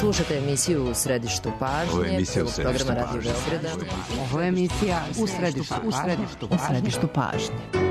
Slušate emisiju U središtu pažnje. Ovo je emisija U središtu programa Radio Beograda. Ovo je emisija U središtu pažnje.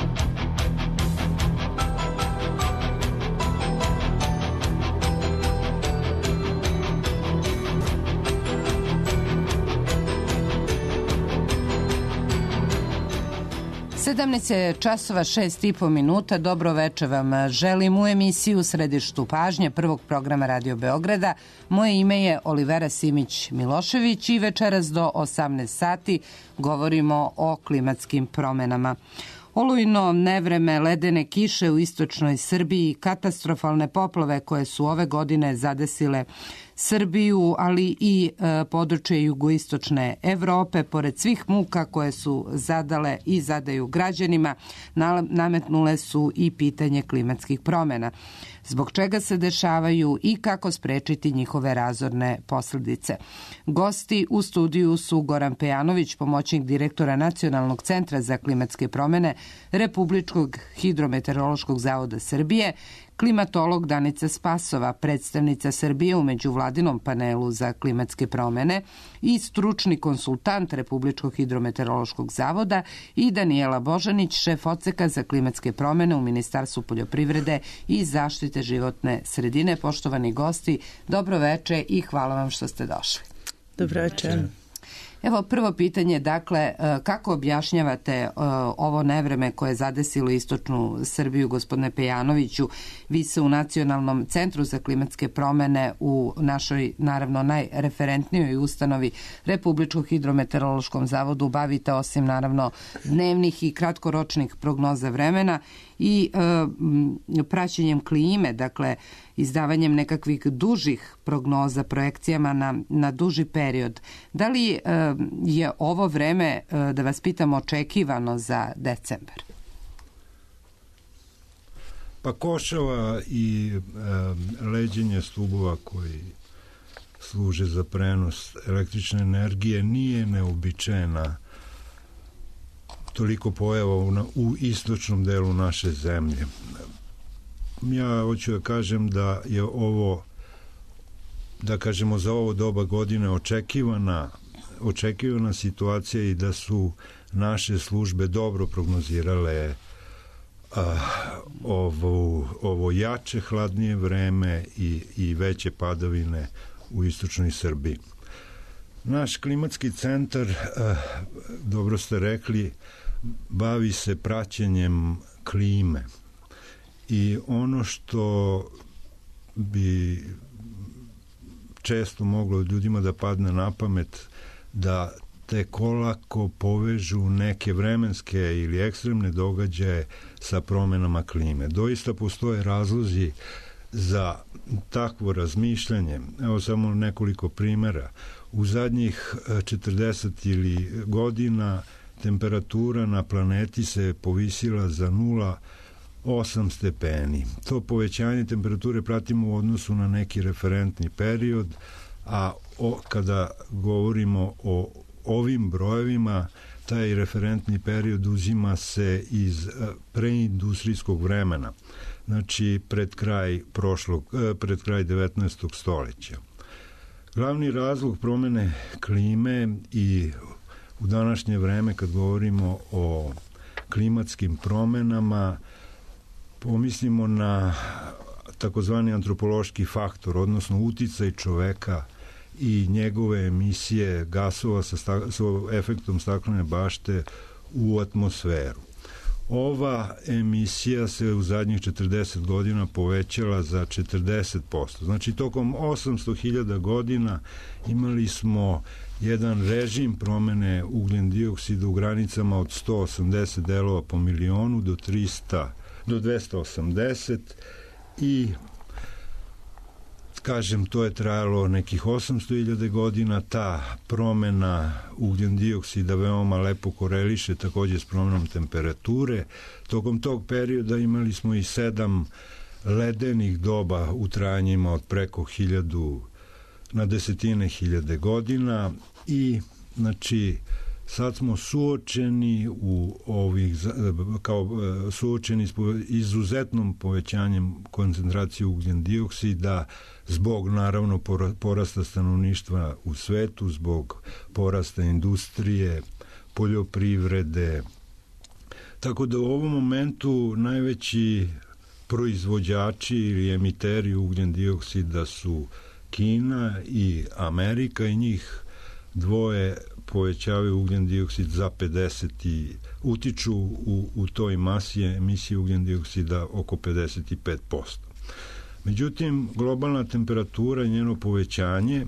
17 časova 6,5 minuta. Dobro večer vam želim u emisiju U središtu pažnje prvog programa Radio Beograda. Moje ime je Olivera Simić-Milošević i večeras do 18 sati govorimo o klimatskim promenama. Olujno nevreme, ledene kiše u istočnoj Srbiji, katastrofalne poplave koje su ove godine zadesile Srbiju, ali i područje jugoistočne Evrope, pored svih muka koje su zadale i zadaju građanima, nametnule su i pitanje klimatskih promena. Zbog čega se dešavaju i kako sprečiti njihove razorne posljedice. Gosti u studiju su Goran Pejanović, pomoćnik direktora Nacionalnog centra za klimatske promene Republičkog hidrometeorološkog zavoda Srbije, klimatolog Danica Spasova, predstavnica Srbije u međuvladinom panelu za klimatske promene i stručni konsultant Republičkog hidrometeorološkog zavoda i Danijela Božanić, šef odseka za klimatske promene u Ministarstvu poljoprivrede i zaštite životne sredine. Poštovani gosti, dobro veče i hvala vam što ste došli. Dobro večer. Evo prvo pitanje, dakle, kako objašnjavate ovo nevreme koje je zadesilo istočnu Srbiju, gospodine Pejanoviću? Vi se u Nacionalnom centru za klimatske promene u našoj, naravno, najreferentnijoj ustanovi Republičkog hidrometeorološkom zavodu bavite, osim, naravno, dnevnih i kratkoročnih prognoza vremena i praćenjem klime, dakle, izdavanjem nekakvih dužih prognoza, projekcijama na duži period. Da li je ovo vreme, da vas pitam, očekivano za decembar? Pa košava i leđenje stubova koji služe za prenos električne energije nije neobičajena toliko pojava u istočnom delu naše zemlje. Ja hoću da kažem da je ovo, da kažemo za ovo doba godine očekivana situacija i da su naše službe dobro prognozirale ovo jače, hladnije vreme i veće padavine u istočnoj Srbiji. Naš klimatski centar, dobro ste rekli, bavi se praćenjem klime i ono što bi često moglo ljudima da padne na pamet da tek olako povežu neke vremenske ili ekstremne događaje sa promenama klime. Doista postoje razlozi za takvo razmišljanje. Evo samo nekoliko primjera. U zadnjih 40 ili godina temperatura na planeti se povisila za 0,8 stepeni. To povećanje temperature pratimo u odnosu na neki referentni period, a kada govorimo o ovim brojevima, taj referentni period uzima se iz preindustrijskog vremena, znači pred kraj 19. stoljeća. Glavni razlog promene klime i u današnje vreme kad govorimo o klimatskim promenama pomislimo na takozvani antropološki faktor, odnosno uticaj čoveka i njegove emisije gasova sa efektom staklene bašte u atmosferu. Ova emisija se u zadnjih 40 godina povećala za 40%. Znači, tokom 800.000 godina imali smo jedan režim promene ugljen dioksida u granicama od 180 delova po milionu do 280 i kažem, to je trajalo nekih 800.000 godina. Ta promena ugljen dioksida veoma lepo koreliše takođe s promenom temperature. Tokom tog perioda imali smo i 7 ledenih doba u trajanjima od preko 1000 na desetine hiljade godina i znači sad smo suočeni suočeni s izuzetnom povećanjem koncentracije ugljen dioksida zbog naravno porasta stanovništva u svetu, zbog porasta industrije, poljoprivrede. Tako da u ovom momentu najveći proizvođači ili emiteri ugljen dioksida su Kina i Amerika i njih dvoje povećavaju ugljen dioksid za 50 i utiču u toj masi emisije ugljen dioksida oko 55%. Međutim, globalna temperatura i njeno povećanje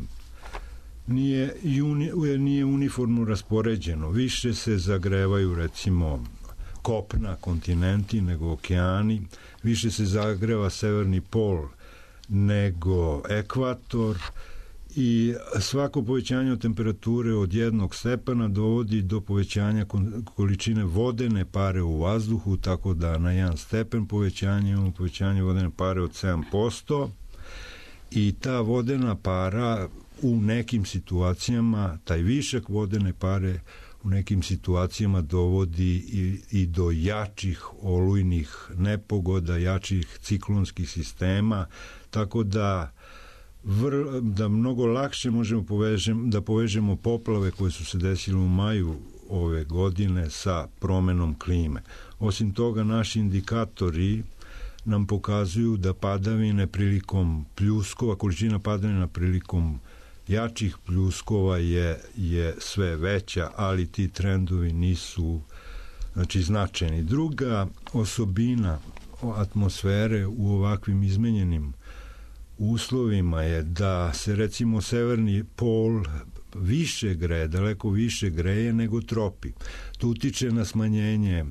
nije uniformno raspoređeno. Više se zagrevaju recimo kopna, kontinenti nego okeani, više se zagreva severni pol nego ekvator i svako povećanje od temperature od 1 stepena dovodi do povećanja količine vodene pare u vazduhu, tako da na 1 stepen povećanje imamo povećanje vodene pare od 7% i ta vodena para u nekim situacijama, taj višak vodene pare u nekim situacijama dovodi i do jačih olujnih nepogoda, jačih ciklonskih sistema, tako da mnogo lakše možemo da povežemo poplave koje su se desile u maju ove godine sa promenom klime. Osim toga, naši indikatori nam pokazuju da padavine prilikom pljuskova, količina padavina prilikom jačih pljuskova je sve veća, ali ti trendovi nisu značajni. Druga osobina atmosfere u ovakvim izmenjenim uslovima je da se recimo severni pol više greje, daleko više greje nego tropi. To utiče na smanjenje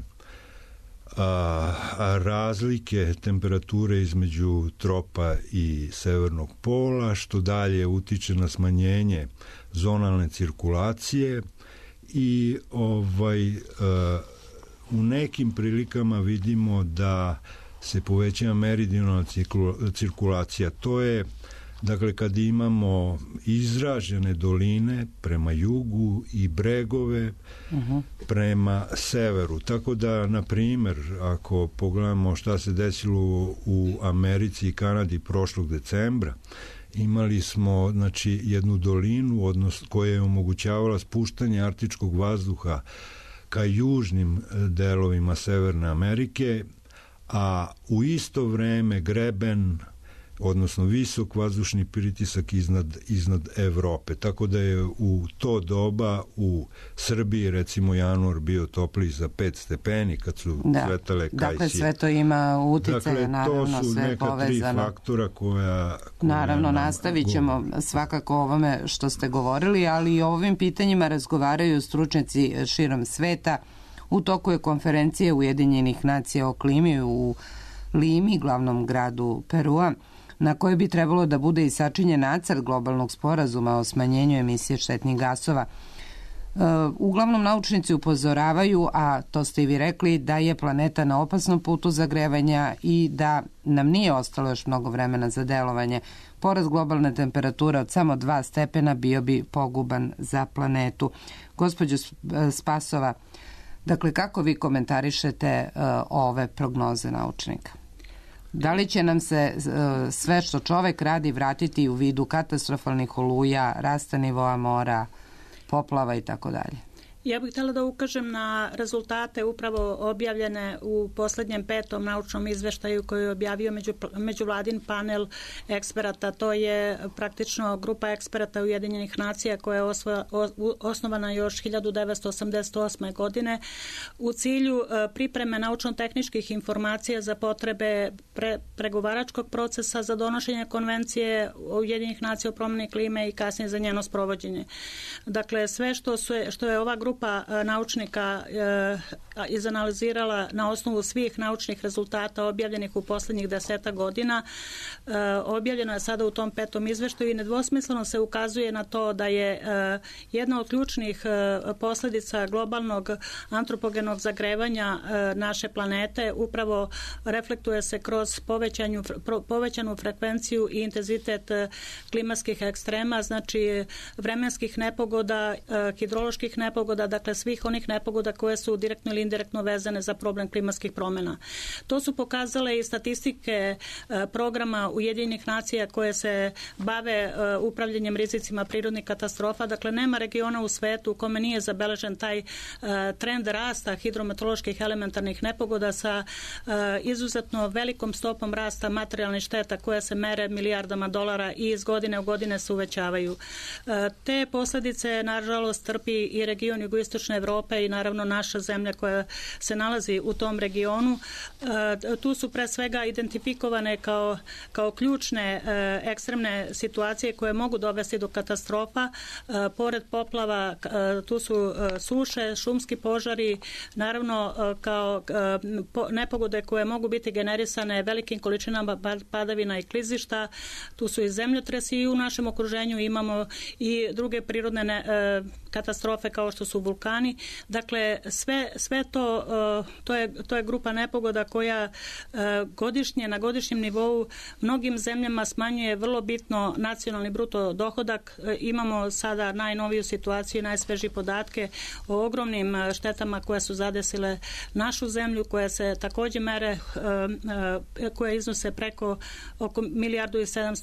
razlike temperature između tropa i severnog pola, što dalje utiče na smanjenje zonalne cirkulacije i u nekim prilikama vidimo da se povećava meridionalna cirkulacija. To je, dakle, kad imamo izražene doline prema jugu i bregove prema severu. Tako da, na primjer, ako pogledamo šta se desilo u Americi i Kanadi prošlog decembra, imali smo jednu dolinu koja je omogućavala spuštanje arktičkog vazduha ka južnim delovima Severne Amerike, a u isto vreme greben, odnosno visok vazdušni pritisak iznad Evrope. Tako da je u to doba u Srbiji recimo januar bio topliji za 5 stepeni kad su svetale kajsije. Dakle, sve to ima uticaje, naravno, sve povezano. To su neka 3 faktora koja naravno, nastavit ćemo svakako ovome što ste govorili, ali i o ovim pitanjima razgovaraju stručnjaci širom sveta. U toku je konferencije Ujedinjenih nacija o klimi u Limi, glavnom gradu Perua, na kojoj bi trebalo da bude i sačinjen nacrt globalnog sporazuma o smanjenju emisije štetnih gasova. Uglavnom, naučnici upozoravaju, a to ste i vi rekli, da je planeta na opasnom putu zagrevanja i da nam nije ostalo još mnogo vremena za delovanje. Porast globalne temperature od samo 2 stepena bio bi poguban za planetu. Gospođo Spasova, dakle, kako vi komentarišete ove prognoze naučnika? Da li će nam se sve što čovek radi vratiti u vidu katastrofalnih oluja, rasta nivoa mora, poplava i tako dalje? Ja bih htjela da ukažem na rezultate upravo objavljene u poslednjem 5. naučnom izveštaju koji je objavio međuvladin panel eksperata. To je praktično grupa eksperata Ujedinjenih nacija koja je osnovana još 1988. godine u cilju pripreme naučno-tehničkih informacija za potrebe pregovaračkog procesa za donošenje konvencije Ujedinjenih nacija o promjeni klime i kasnije za njeno sprovođenje. Dakle, sve što je ova grupa naučnika izanalizirala na osnovu svih naučnih rezultata objavljenih u poslednjih 10 godina, objavljeno je sada u tom 5. izveštaju i nedvosmisleno se ukazuje na to da je jedna od ključnih posledica globalnog antropogenog zagrevanja naše planete upravo reflektuje se kroz povećanu frekvenciju i intenzitet klimatskih ekstrema, znači vremenskih nepogoda, hidroloških nepogoda nepogoda, dakle svih onih nepogoda koje su direktno ili indirektno vezane za problem klimatskih promjena. To su pokazale i statistike programa Ujedinjenih nacija koje se bave upravljanjem rizicima prirodnih katastrofa. Dakle, nema regiona u svetu u kome nije zabeležen taj trend rasta hidrometeoroloških elementarnih nepogoda sa izuzetno velikom stopom rasta materijalnih šteta koje se mere milijardama dolara i iz godine u godine se uvećavaju. Te posljedice, nažalost, trpi i region jugoistočne Evrope i naravno naša zemlja koja se nalazi u tom regionu. Tu su pre svega identifikovane kao ključne ekstremne situacije koje mogu dovesti do katastrofa. Pored poplava tu su suše, šumski požari, naravno kao nepogode koje mogu biti generisane velikim količinama padavina i klizišta. Tu su i zemljotresi i u našem okruženju imamo i druge prirodne katastrofe kao što su vulkani. Dakle, sve to je grupa nepogoda koja godišnje, na godišnjem nivou mnogim zemljama smanjuje vrlo bitno nacionalni bruto dohodak. Imamo sada najnoviju situaciju i najsvežije podatke o ogromnim štetama koje su zadesile našu zemlju, koje se također mere, koje iznose preko oko milijardu i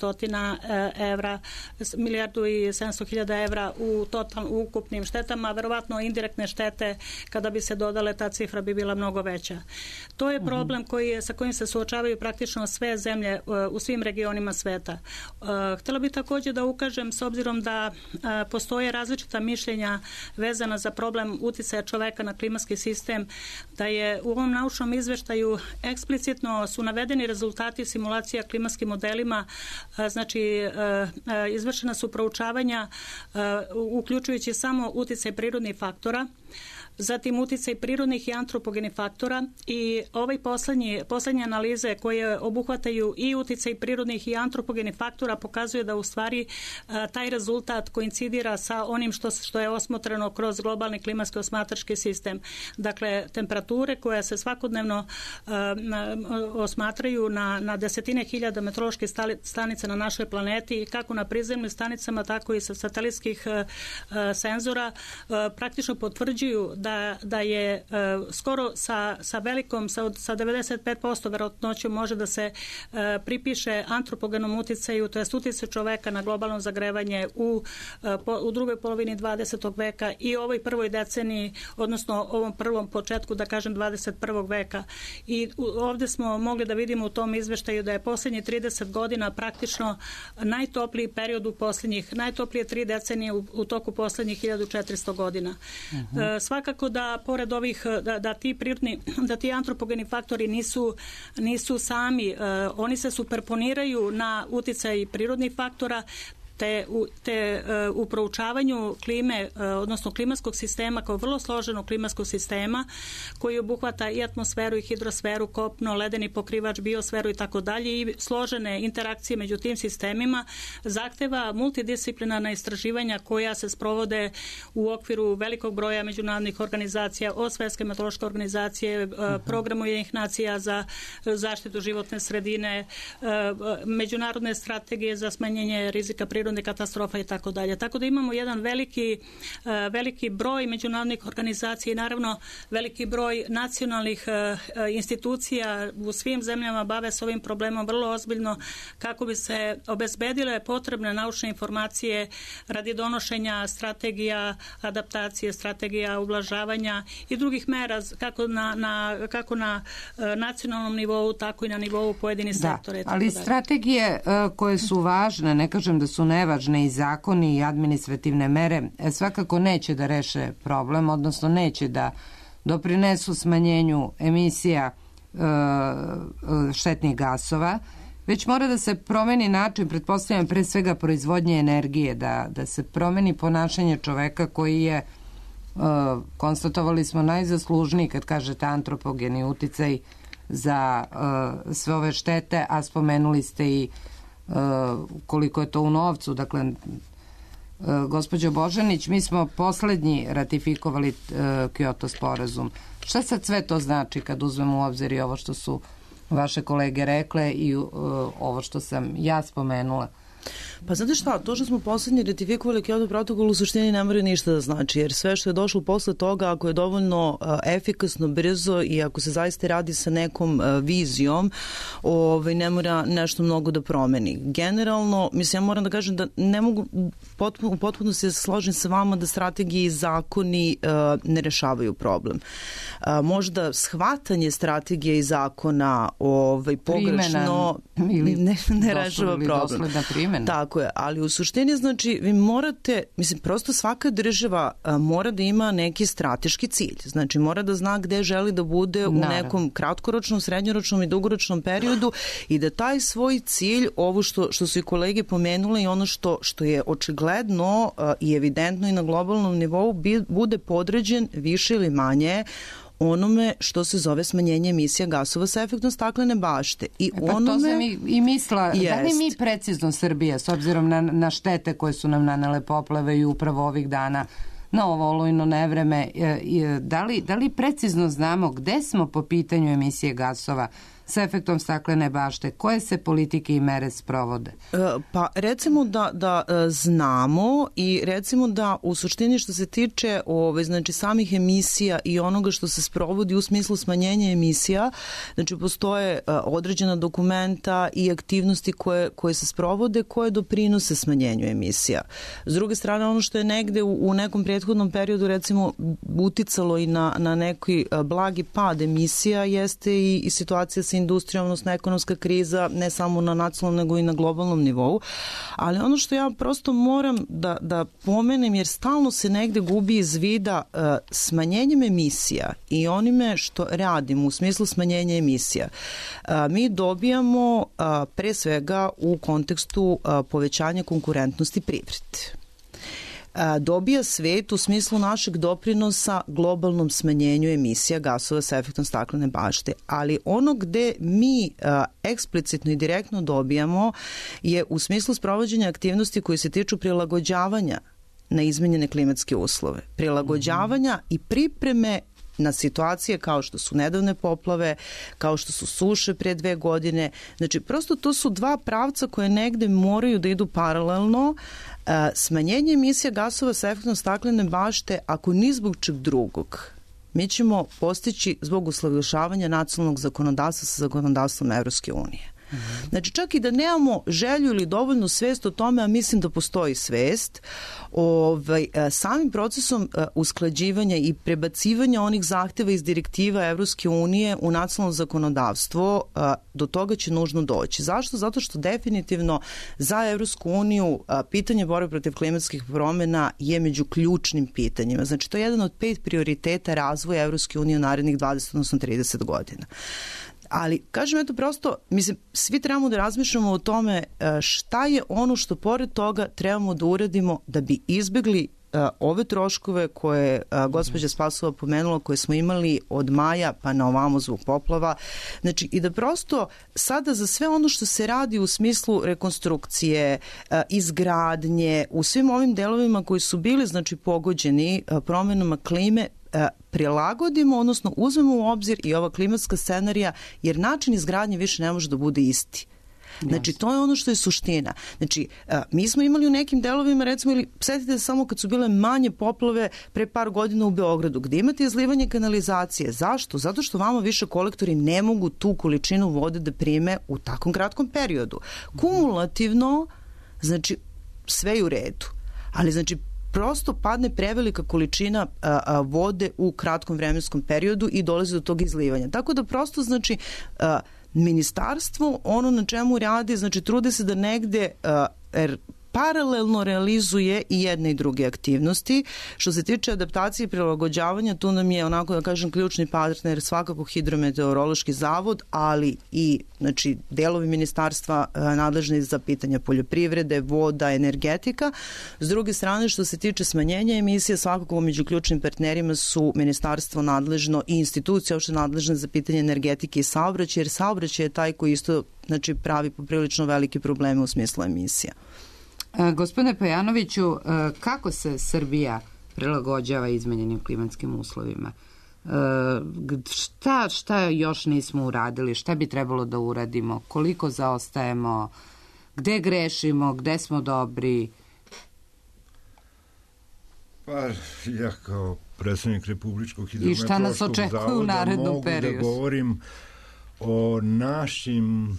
700.000 evra u ukupnim štetama, verovatno indirektne štete kada bi se dodale, ta cifra bi bila mnogo veća. To je problem sa kojim se suočavaju praktično sve zemlje u svim regionima sveta. Htjela bih također da ukažem, s obzirom da postoje različita mišljenja vezana za problem uticaja čoveka na klimatski sistem, da je u ovom naučnom izveštaju eksplicitno su navedeni rezultati simulacija klimatskim modelima, znači izvršena su proučavanja uključujući samo uticaj prirodnih faktora, zatim uticaj prirodnih i antropogenih faktora i ovaj poslednje analize koje obuhvataju i uticaj prirodnih i antropogenih faktora pokazuje da u stvari taj rezultat koincidira sa onim što je osmotreno kroz globalni klimatski osmatrački sistem. Dakle, temperature koje se svakodnevno osmatraju na desetine hiljada meteoroloških stanica na našoj planeti, kako na prizemnim stanicama, tako i sa satelitskih senzora, praktično potvrđuju da je skoro sa velikom, sa 95% verovatnoću može da se pripiše antropogenom uticaju, to je uticaj čoveka na globalno zagrevanje u drugoj polovini 20. veka i ovoj prvoj deceniji, odnosno ovom prvom početku, da kažem, 21. veka. I ovdje smo mogli da vidimo u tom izveštaju da je posljednjih 30 godina praktično najtopliji period najtoplije 3 decenije u toku posljednjih 1400 godina. Svakako da pored ovih, da ti antropogeni faktori nisu sami, oni se superponiraju na uticaj prirodnih faktora, te u proučavanju klime, odnosno klimatskog sistema kao vrlo složenog klimatskog sistema koji obuhvata i atmosferu i hidrosferu, kopno, ledeni pokrivač, biosferu i tako dalje i složene interakcije među tim sistemima, zahteva multidisciplinarna istraživanja koja se sprovode u okviru velikog broja međunarodnih organizacija, od Svetske meteorološke organizacije, Programu Ujedinjenih nacija za zaštitu životne sredine, međunarodne strategije za smanjenje rizika prirodne katastrofa i tako dalje. Tako da imamo jedan veliki broj međunarodnih organizacija i naravno veliki broj nacionalnih institucija u svim zemljama bave s ovim problemom vrlo ozbiljno kako bi se obezbedile potrebne naučne informacije radi donošenja strategija adaptacije, strategija ublažavanja i drugih mera kako na nacionalnom nivou, tako i na nivou pojedinih sektora. Ali strategije koje su važne, ne kažem da su nevažne, i zakoni i administrativne mere svakako neće da reše problem, odnosno neće da doprinesu smanjenju emisija štetnih gasova, već mora da se promeni način, pretpostavljam pre svega proizvodnje energije, da se promeni ponašanje čoveka koji je, konstatovali smo, najzaslužniji, kad kažete antropogeni uticaj za sve ove štete, a spomenuli ste i koliko je to u novcu. Dakle, gospođo Božanić, mi smo poslednji ratifikovali Kyoto sporazum. Šta sad sve to znači kad uzmemo u obzir i ovo što su vaše kolege rekle i ovo što sam ja spomenula? Pa znate šta, to što smo poslednje ratifikovali Kyoto protokol u suštini ne mora ništa da znači, jer sve što je došlo posle toga, ako je dovoljno efikasno, brzo i ako se zaista radi sa nekom vizijom, ne mora nešto mnogo da promeni. Generalno, mislim, ja moram da kažem da ne mogu u potpunosti da se složim sa vama da strategije i zakoni ne rešavaju problem. Možda shvatanje strategije i zakona pogrešno ne rešava problem. Tako je, ali u suštini znači vi morate, mislim, prosto svaka država mora da ima neki strateški cilj, znači mora da zna gde želi da bude u nekom kratkoročnom, srednjoročnom i dugoročnom periodu i da taj svoj cilj, ovo što su i kolege pomenule i ono što je očigledno i evidentno i na globalnom nivou bude podređen više ili manje onome što se zove smanjenje emisija gasova sa efektom staklene bašte. To sam i mislila. Da li mi precizno, Srbija, s obzirom na štete koje su nam nanele poplave i upravo ovih dana na ovo olujno nevreme, da li precizno znamo gde smo po pitanju emisije gasova sa efektom staklene bašte? Koje se politike i mere sprovode? Pa recimo da znamo i recimo da u suštini što se tiče znači samih emisija i onoga što se sprovodi u smislu smanjenja emisija, znači postoje određena dokumenta i aktivnosti koje se sprovode, koje doprinose smanjenju emisija. S druge strane, ono što je negde u nekom prethodnom periodu recimo uticalo i na neki blagi pad emisija jeste i situacija sa industrijom, odnosno ekonomska kriza, ne samo na nacionalnom nego i na globalnom nivou. Ali ono što ja prosto moram da pomenem, jer stalno se negde gubi iz vida smanjenjem emisija i onime što radimo u smislu smanjenja emisija, mi dobijamo pre svega u kontekstu povećanja konkurentnosti privrede. Dobija svet u smislu našeg doprinosa globalnom smanjenju emisija gasova sa efektom staklene bašte. Ali ono gde mi eksplicitno i direktno dobijamo je u smislu sprovođenja aktivnosti koje se tiču prilagođavanja na izmenjene klimatske uslove. Prilagođavanja i pripreme na situacije kao što su nedavne poplave, kao što su suše pre 2 godine. Znači, prosto to su dva pravca koje negde moraju da idu paralelno. Smanjenje emisija gasova sa efektom staklene bašte, ako ni zbog čeg drugog, mi ćemo postići zbog usaglašavanja nacionalnog zakonodavstva sa zakonodavstvom Evropske unije. Znači, čak i da nemamo želju ili dovoljnu svest o tome, a mislim da postoji svest, samim procesom usklađivanja i prebacivanja onih zahteva iz direktiva Evropske unije u nacionalno zakonodavstvo, do toga će nužno doći. Zašto? Zato što definitivno za Evropsku uniju pitanje borbe protiv klimatskih promena je među ključnim pitanjima. Znači, to je jedan od 5 prioriteta razvoja Evropske unije u narednih 20, odnosno 30 godina. Ali, kažem, eto prosto, mislim, svi trebamo da razmišljamo o tome šta je ono što pored toga trebamo da uradimo da bi izbegli ove troškove koje gospođa Spasova pomenula, koje smo imali od maja pa na ovamo zbog poplava. Znači, i da prosto sada za sve ono što se radi u smislu rekonstrukcije, izgradnje, u svim ovim delovima koji su bili, znači, pogođeni promenama klime, prilagodimo, odnosno uzmemo u obzir i ova klimatska scenarija, jer način izgradnje više ne može da bude isti. Znači, to je ono što je suština. Znači, mi smo imali u nekim delovima, recimo, ili setite se samo kad su bile manje poplave pre par godina u Beogradu, gde imate izlivanje kanalizacije. Zašto? Zato što vama više kolektori ne mogu tu količinu vode da prime u takvom kratkom periodu. Kumulativno, znači, sve je u redu. Ali, znači, prosto padne prevelika količina vode u kratkom vremenskom periodu i dolazi do tog izlivanja. Tako da prosto, znači, ministarstvo, ono na čemu radi, znači, trude se da negde paralelno realizuje i jedne i druge aktivnosti. Što se tiče adaptacije i prilagođavanja, tu nam je, onako da kažem, ključni partner svakako Hidrometeorološki zavod, ali i, znači, delovi ministarstva nadležni za pitanja poljoprivrede, voda, energetika. S druge strane, što se tiče smanjenja emisija, svakako među ključnim partnerima su ministarstvo nadležno i institucija uopšte nadležne za pitanje energetike i saobraćaja, jer saobraćaj je taj koji isto, znači, pravi poprilično velike probleme u smislu emisija. Gospodine Pejanoviću, kako se Srbija prilagođava izmenjenim klimatskim uslovima? Šta još nismo uradili? Šta bi trebalo da uradimo? Koliko zaostajemo? Gde grešimo, gde smo dobri? Pa ja kao predstavnik Republičkog hidrometeorološkog zavoda mogu da govorim o našim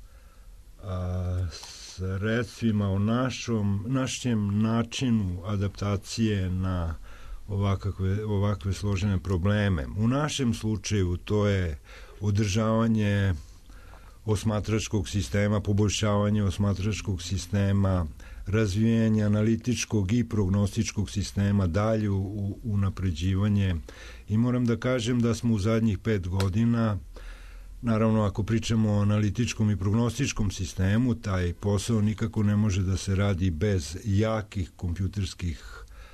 sredstvima, o našem načinu adaptacije na ovakve složene probleme. U našem slučaju to je održavanje osmatračkog sistema, poboljšavanje osmatračkog sistema, razvijanje analitičkog i prognostičkog sistema, dalje unapređivanje. I moram da kažem da smo u zadnjih 5 godina, naravno ako pričamo o analitičkom i prognostičkom sistemu, taj posao nikako ne može da se radi bez jakih kompjuterskih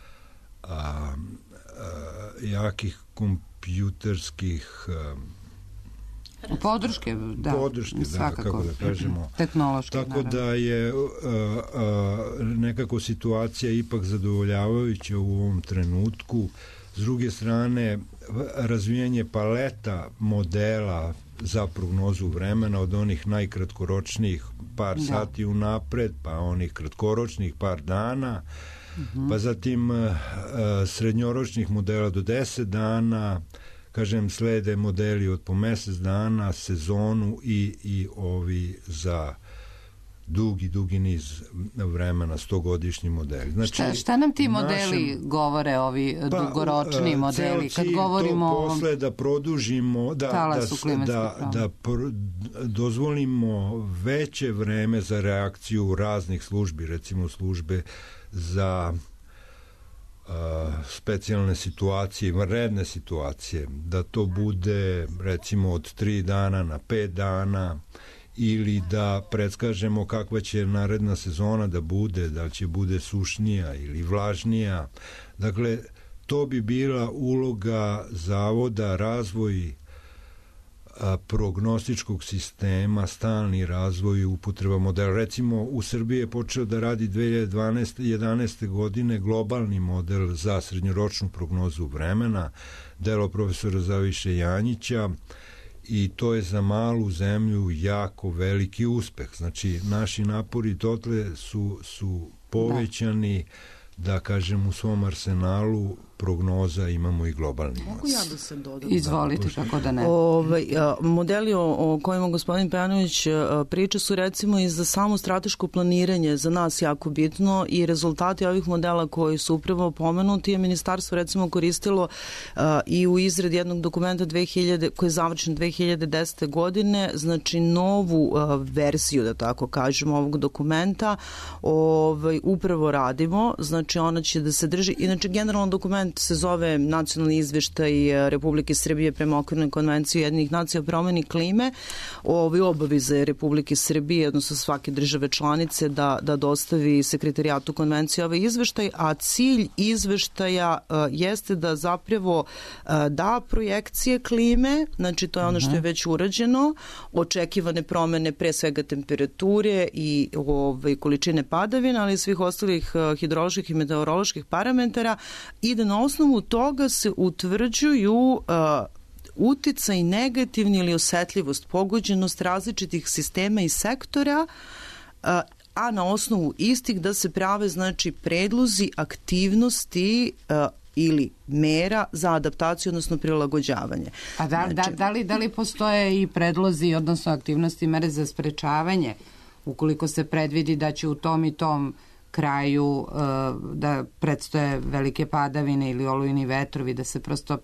podrške, da, kako da kažemo. Tehnološki, tako naravno. Da je nekako situacija ipak zadovoljavajuća u ovom trenutku. S druge strane, razvijanje paleta modela za prognozu vremena, od onih najkratkoročnijih par sati unapred, pa onih kratkoročnih par dana, pa zatim srednjoročnih modela do 10 dana, kažem, slede modeli od po mesec dana, sezonu i ovi za dugi niz vremena, 100-godišnji modeli. Znači, šta nam ti modeli govore, ovi dugoročni modeli? Kad govorimo to posle da produžimo, da dozvolimo veće vreme za reakciju raznih službi, recimo službe za specijalne situacije, vanredne situacije, da to bude recimo od 3 dana na 5 dana, ili da predskažemo kakva će naredna sezona da bude, da će bude sušnija ili vlažnija. Dakle, to bi bila uloga zavoda, razvoj prognostičkog sistema, stalni razvoj i upotreba modela. Recimo, u Srbiji je počeo da radi 2011. godine globalni model za srednjoročnu prognozu vremena, delo profesora Zaviše Janjića, i to je za malu zemlju jako veliki uspeh. Znači, naši napori dotle su povećani, da kažem, u svom arsenalu prognoza imamo i globalni model. Mogu ja da se dodam? Izvolite, kako da ne. Modeli o kojima gospodin Pejanović priča su recimo i za samo strateško planiranje za nas jako bitno, i rezultati ovih modela koji su upravo pomenuti je ministarstvo recimo koristilo i u izrad jednog dokumenta koji je završen 2010. godine, znači novu verziju, da tako kažemo, ovog dokumenta upravo radimo, znači ona će da se drži, inače generalno dokument se zove Nacionalni izveštaj Republike Srbije prema okvirnoj konvenciji Ujedinjenih nacija o promeni klime, obaveze Republike Srbije, odnosno svake države članice da dostavi sekretarijatu konvencije ovaj izveštaj, a cilj izveštaja jeste da zapravo da projekcije klime, znači to je ono što je već urađeno, očekivane promene pre svega temperature i količine padavina, ali i svih ostalih hidroloških i meteoroloških parametara, i da na osnovu toga se utvrđuju uticaj negativni ili osetljivost, pogođenost različitih sistema i sektora, a na osnovu istih da se prave, znači, predlozi aktivnosti ili mera za adaptaciju, odnosno prilagođavanje. A da li postoje i predlozi, odnosno aktivnosti, mere za sprečavanje, ukoliko se predvidi da će u tom i tom kraju da predstoje velike padavine ili olujni vetrovi, da se prosto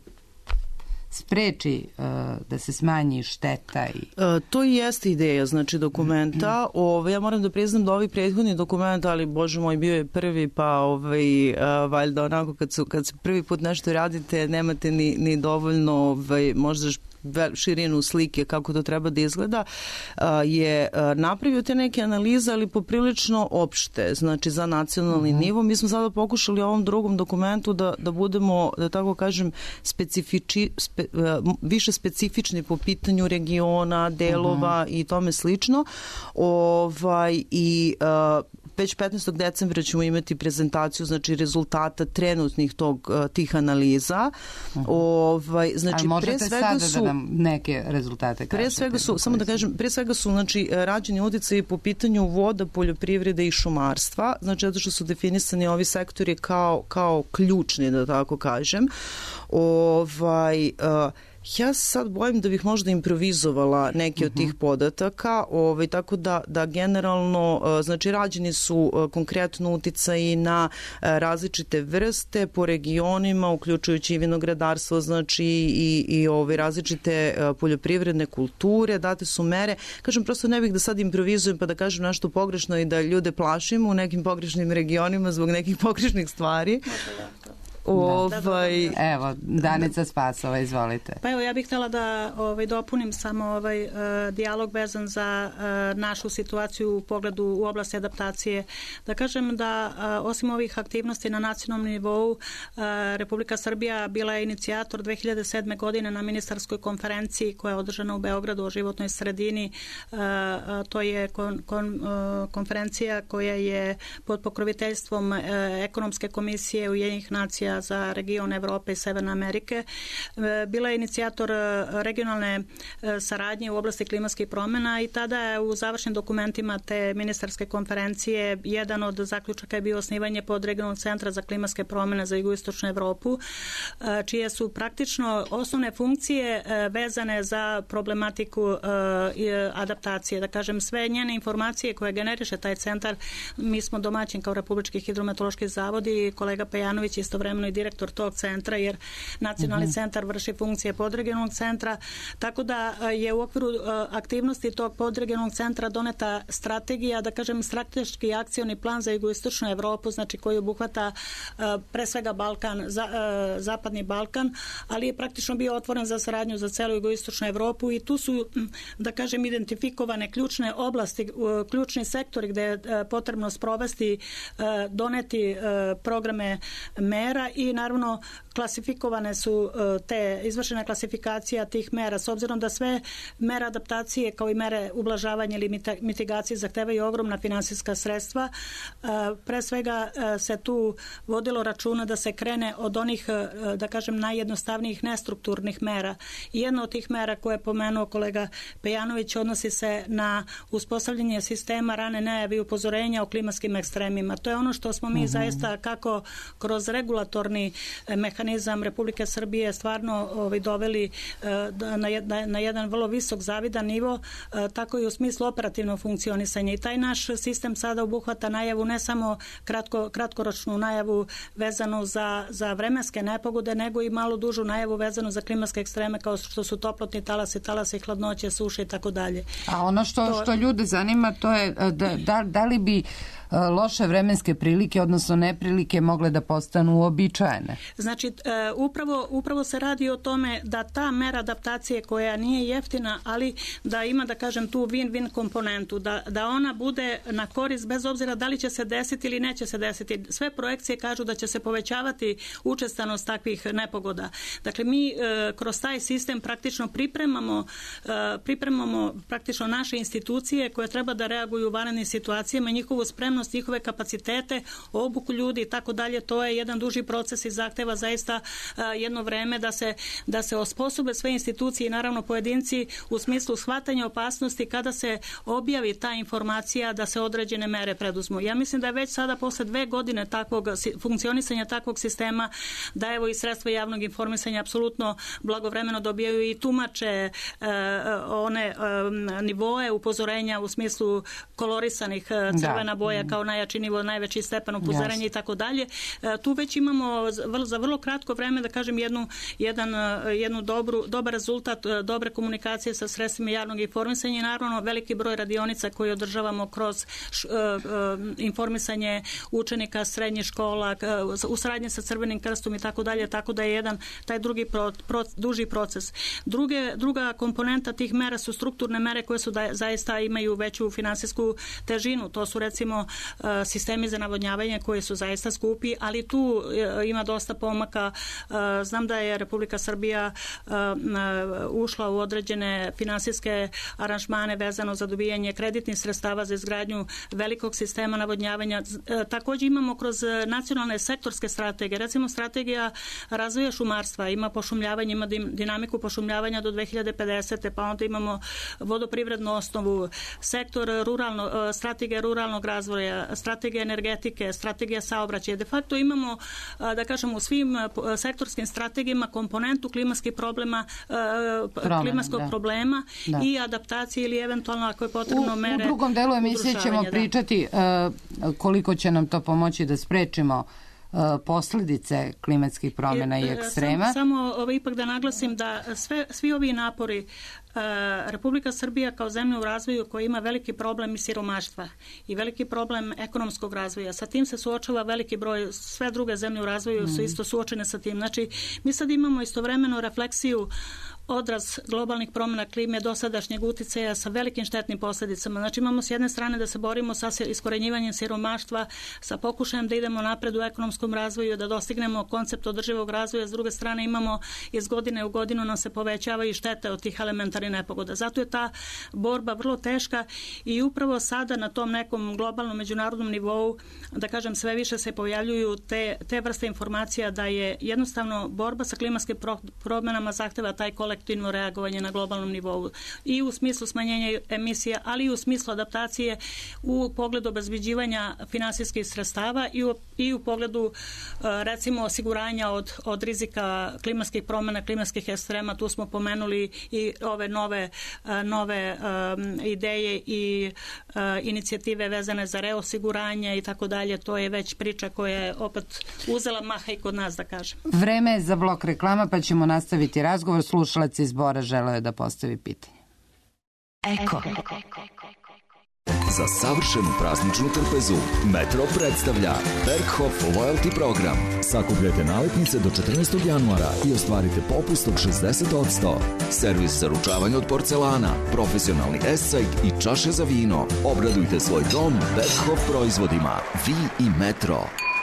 spreči, da se smanji šteta? To i jeste ideja, znači, dokumenta. Ja moram da priznam da ovi prethodni dokument, ali bože moj, bio je prvi, pa valjda onako kad se prvi put nešto radite, nemate ni dovoljno možda širinu slike kako to treba da izgleda, je napravio te neke analize, ali poprilično opšte, znači za nacionalni nivo. Mi smo sada pokušali u ovom drugom dokumentu da budemo, da tako kažem, više specifični po pitanju regiona, delova i tome slično. I već 15. decembra ćemo imati prezentaciju, znači rezultata trenutnih tih analiza. Znači, ali možete sada da nam neke rezultate kažete? Pre svega su, samo da kažem, pre svega su znači, rađeni uticaji po pitanju voda, poljoprivrede i šumarstva, znači zato što su definisani ovi sektori kao ključni, da tako kažem. Ja sad bojim da bih možda improvizovala neke od tih podataka, tako da generalno, znači rađeni su konkretno uticaji na različite vrste po regionima, uključujući i vinogradarstvo, znači i različite poljoprivredne kulture, date su mere. Kažem, prosto ne bih da sad improvizujem pa da kažem nešto pogrešno i da ljude plašim u nekim pogrešnim regionima zbog nekih pogrešnih stvari. Evo, Danica Spasova, izvolite. Pa evo, ja bih htjela da dopunim samo dijalog vezan za našu situaciju u pogledu u oblasti adaptacije. Da kažem da osim ovih aktivnosti na nacionalnom nivou, Republika Srbija bila je inicijator 2007. godine na ministarskoj konferenciji koja je održana u Beogradu o životnoj sredini. To je konferencija koja je pod pokroviteljstvom Ekonomske komisije Ujedinjenih nacija za region Evrope i Severne Amerike. Bila je inicijator regionalne saradnje u oblasti klimatskih promjena i tada je u završnim dokumentima te ministarske konferencije jedan od zaključaka je bio osnivanje podregionalnog centra za klimatske promjene za jugoistočnu Evropu, čije su praktično osnovne funkcije vezane za problematiku adaptacije. Da kažem, sve njene informacije koje generiše taj centar, mi smo domaćin kao Republički hidrometeorološki zavod i kolega Pejanović istovremeno i direktor tog centra, jer nacionalni centar vrši funkcije podregionalnog centra, tako da je u okviru aktivnosti tog podregionalnog centra doneta strategija, da kažem strateški akcioni plan za jugoistočnu Evropu, znači koji obuhvata pre svega Balkan, zapadni Balkan, ali je praktično bio otvoren za saradnju za celu jugoistočnu Evropu i tu su, da kažem, identifikovane ključne oblasti, ključni sektori gde je potrebno sprovesti, doneti programe mera i naravno klasifikovane su izvršena klasifikacija tih mera, s obzirom da sve mere adaptacije kao i mere ublažavanja ili mitigacije zahtevaju ogromna finansijska sredstva. Pre svega se tu vodilo računa da se krene od onih, da kažem, najjednostavnijih nestrukturnih mera. I jedna od tih mera koje je pomenuo kolega Pejanović odnosi se na uspostavljanje sistema rane najave i upozorenja o klimatskim ekstremima. To je ono što smo mi zaista kako kroz regulatorni mehanizam Republike Srbije stvarno doveli na jedan vrlo visok zavidan nivo, tako i u smislu operativnog funkcionisanja. I taj naš sistem sada obuhvata najavu ne samo kratkoročnu najavu vezanu za vremenske nepogode, nego i malo dužu najavu vezanu za klimatske ekstreme kao što su toplotni talasi, hladnoće, suše i tako dalje. A ono što ljude zanima to je da li bi loše vremenske prilike, odnosno neprilike mogle da postanu uobičajene? Znači, upravo se radi o tome da ta mera adaptacije koja nije jeftina, ali da ima, da kažem, tu win-win komponentu, da ona bude na korist bez obzira da li će se desiti ili neće se desiti. Sve projekcije kažu da će se povećavati učestanost takvih nepogoda. Dakle, mi kroz taj sistem praktično pripremamo praktično naše institucije koje treba da reaguju u vanrednim situacijama, njihovu spremnost, njihove kapacitete, obuku ljudi i tako dalje. To je jedan duži proces i zahteva zaista jedno vreme da se osposobe sve institucije i naravno pojedinci u smislu shvatanja opasnosti kada se objavi ta informacija da se određene mere preduzmu. Ja mislim da je već sada posle 2 godine takvog funkcionisanja takvog sistema da evo i sredstva javnog informisanja apsolutno blagovremeno dobijaju i tumače one nivoe upozorenja u smislu kolorisanih crvena boja kao najjači nivo, najveći stepen upozorenja i tako dalje. Tu već imamo za vrlo kratko vreme, da kažem, jednu dobar rezultat dobre komunikacije sa sredstvima javnog informisanja i naravno veliki broj radionica koje održavamo kroz informisanje učenika srednjih škola, u saradnji sa Crvenim krstom i tako dalje, tako da je jedan taj duži proces. Druga komponenta tih mera su strukturne mere koje su zaista imaju veću finansijsku težinu. To su recimo sistemi za navodnjavanje koji su zaista skupi, ali tu ima dosta pomaka. Znam da je Republika Srbija ušla u određene finansijske aranžmane vezano za dobijanje kreditnih sredstava za izgradnju velikog sistema navodnjavanja. Takođe imamo kroz nacionalne sektorske strategije, recimo strategija razvoja šumarstva, ima pošumljavanje, ima dinamiku pošumljavanja do 2050. pa onda imamo vodoprivrednu osnovu, sektor strategija ruralnog razvoja, strategija energetike, strategija saobraćaja. De facto imamo, da kažem, u svim sektorskim strategijama komponentu klimatskih klimatskog problema i adaptacije ili eventualno ako je potrebno mere. U drugom delu emisije ćemo pričati koliko će nam to pomoći da sprečimo posledice klimatskih promjena i ekstrema. Samo ipak da naglasim da svi ovi napori Republika Srbija kao zemlja u razvoju koja ima veliki problem siromaštva i veliki problem ekonomskog razvoja. Sa tim se suočava veliki broj, sve druge zemlje u razvoju su isto suočene sa tim. Znači, mi sad imamo istovremeno refleksiju odraz globalnih promjena klime, dosadašnjeg uticaja sa velikim štetnim posljedicama. Znači imamo s jedne strane da se borimo sa iskorenjivanjem siromaštva, sa pokušajem da idemo napred u ekonomskom razvoju, da dostignemo koncept održivog razvoja, s druge strane imamo iz godine u godinu nam se povećavaju štete od tih elementarnih nepogoda. Zato je ta borba vrlo teška i upravo sada na tom nekom globalnom međunarodnom nivou, da kažem, sve više se pojavljuju te vrste informacija da je jednostavno borba sa klimatskim promjenama zahteva taj kolektivno reagovanje na globalnom nivou i u smislu smanjenja emisija, ali i u smislu adaptacije u pogledu obezbeđivanja finansijskih sredstava i u pogledu recimo osiguranja od rizika klimatskih promjena, klimatskih ekstrema. Tu smo pomenuli i ove nove ideje i inicijative vezane za reosiguranje i tako dalje. To je već priča koja je opet uzela maha i kod nas, da kažem. Vreme je za blok reklama, pa ćemo nastaviti razgovor. Slušalac iz Bora želeo je da postavi pitanje. Eko. Za savršenu prazničnu trpezu Metro predstavlja Berghof Loyalty program. Sakupljajte naletnice do 14. januara i ostvarite popust od 60%. Servis za ručavanje od porcelana, profesionalni esajt i čaše za vino. Obradujte svoj dom Berghof proizvodima. Vi i Metro.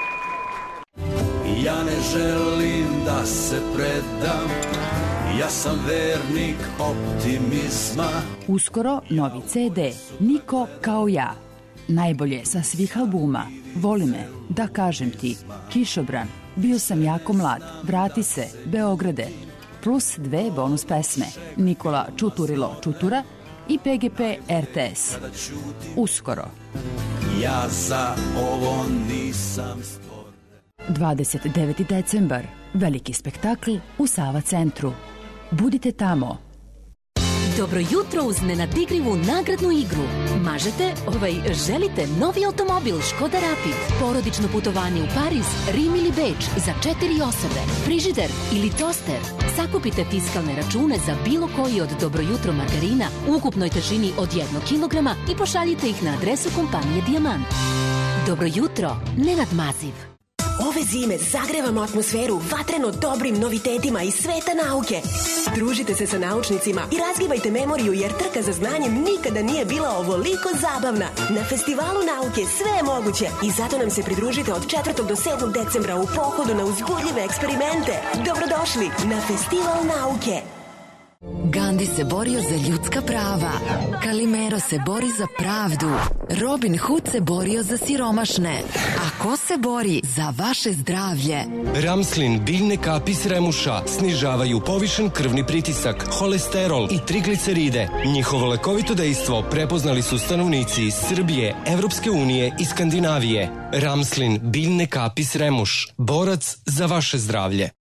Ja ne želim da se predam, ja sam vernik optimizma. Uskoro novi CD, Niko kao ja. Najbolje sa svih albuma, Voli me, Da kažem ti, Kišobran, Bio sam jako mlad, Vrati se, Beograde, plus 2 bonus pesme, Nikola Čuturilo Čutura i PGP RTS. Uskoro. Ja za ovo nisam stvoren. 29. decembar, veliki spektakl u Sava centru. Budite tamo. Dobro jutro uz nenadigrivu nagradnu igru. Želite novi automobil Škoda Rapid, porodično putovanje u Pariz, Rim ili Beč za 4 osobe, frižider ili toster. Sakupite fiskalne račune za bilo koji od Dobro jutro margarina u ukupnoj težini od 1 kilograma i pošaljite ih na adresu kompanije Dijamant. Dobro jutro, Nenad Maziv. Ove zime zagrevamo atmosferu vatreno dobrim novitetima iz sveta nauke. Družite se sa naučnicima i razgibajte memoriju jer trka za znanjem nikada nije bila ovoliko zabavna. Na Festivalu nauke sve je moguće i zato nam se pridružite od 4. do 7. decembra u pohodu na uzbudljive eksperimente. Dobrodošli na Festival nauke. Gandhi se borio za ljudska prava, Kalimero se bori za pravdu, Robin Hood se borio za siromašne. A ko se bori za vaše zdravlje? Ramslin biljne kapi s remuša snižavaju povišen krvni pritisak, holesterol i trigliceride. Njihovo lekovito dejstvo prepoznali su stanovnici iz Srbije, Evropske unije i Skandinavije. Ramslin biljne kapi s remuš, borac za vaše zdravlje.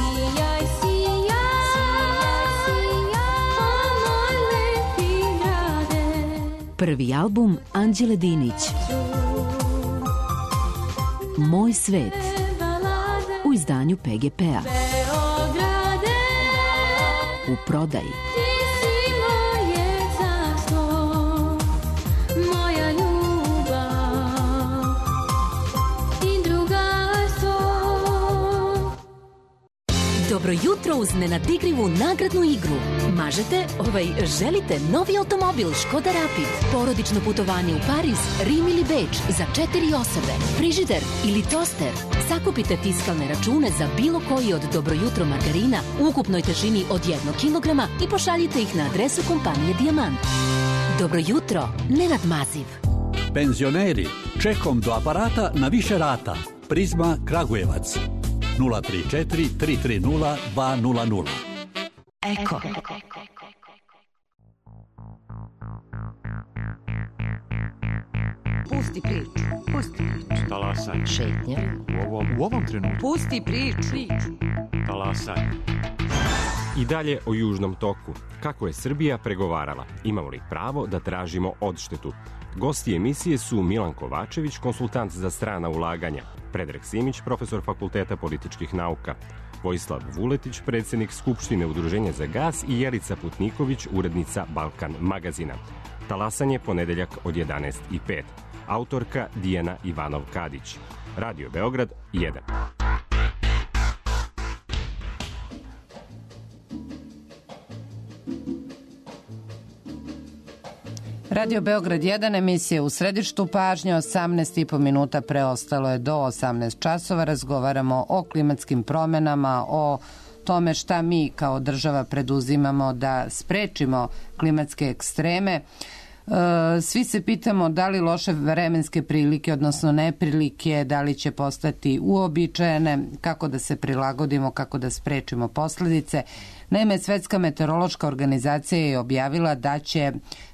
Prvi album Anđele Dinić. Moj svet. U izdanju PGP-a. U prodaji. Dobro jutro uz nenadigrivu nagradnu igru. Želite novi automobil Škoda Rapid, porodično putovanje u Pariz, Rim ili Beč za 4 osobe, frižider ili toster. Sakupite fiskalne račune za bilo koji od Dobro jutro margarina u ukupnoj težini od 1 kilograma i pošaljite ih na adresu kompanije Dijamant. Dobro jutro, Nenad Maziv. Penzioneri, čekom do aparata na više rata. Prizma Kragujevac 034 330 200. Eko. Pusti priču. Talasaj. Šetnja. U ovom trenutku. Pusti priču. Talasaj. I dalje o Južnom toku. Kako je Srbija pregovarala? Imamo li pravo da tražimo odštetu? Gosti emisije su Milan Kovačević, konsultant za strana ulaganja, Predrag Simić, profesor Fakulteta političkih nauka, Vojislav Vuletić, predsjednik Skupštine Udruženja za gas i Jelica Putniković, urednica Balkan magazina. Talasanje ponedeljak od 11:05. Autorka Dijana Ivanov-Kadić. Radio Beograd 1. Radio Beograd 1, emisija u središtu pažnje, 18,5 minuta preostalo je do 18 časova. Razgovaramo o klimatskim promjenama, o tome šta mi kao država preduzimamo da sprečimo klimatske ekstreme. Svi se pitamo da li loše vremenske prilike, odnosno neprilike, da li će postati uobičajene, kako da se prilagodimo, kako da sprečimo posljedice. Naime, Svetska meteorološka organizacija je objavila da će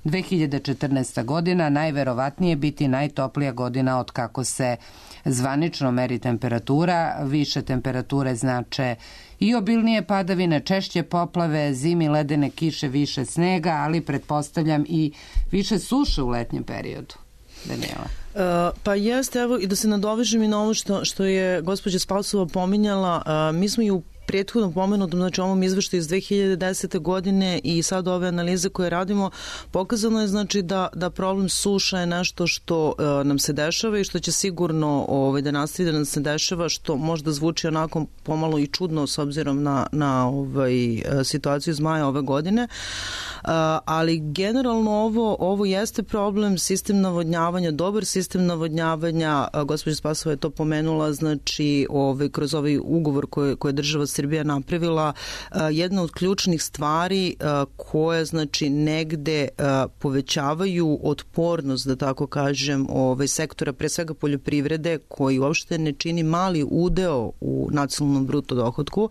2014. godina najverovatnije biti najtoplija godina od kako se zvanično meri temperatura. Više temperature znače i obilnije padavine, češće poplave, zimi ledene kiše, više snega, ali pretpostavljam i više suše u letnjem periodu. Daniela. Pa jeste, evo i da se nadovežem i na ovo što je gospođa Spasova pominjala, mi smo i u prethodno pomenutom, znači ovom izveštaju iz 2010. godine i sad ove analize koje radimo, pokazano je znači da problem suša je nešto što nam se dešava i što će sigurno da nastavi da nam se dešava, što možda zvuči onako pomalo i čudno s obzirom na situaciju iz maja ove godine, ali generalno ovo jeste problem, sistem navodnjavanja, dobar sistem navodnjavanja, gospođa Spasova je to pomenula, znači kroz ovaj ugovor koje država Srbija napravila, jedna od ključnih stvari koje znači negde povećavaju otpornost, da tako kažem, sektora, pre svega poljoprivrede, koji uopšte ne čini mali udeo u nacionalnom bruto dohotku.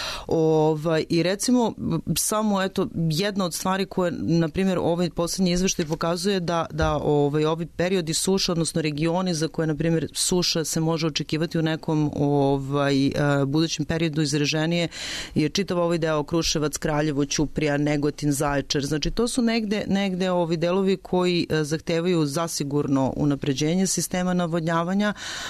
I recimo samo jedna od stvari koje, na primjer, ovaj poslednji izveštaj pokazuje da ovi periodi suša, odnosno regioni za koje, na primjer, suša se može očekivati u nekom budućem periodu izraženije, je čitav ovaj deo Kruševac, Kraljevo, Ćuprija, Negotin, Zaječar. Znači to su negde ovi delovi koji zahtevaju zasigurno unapređenje sistema navodnjavanja.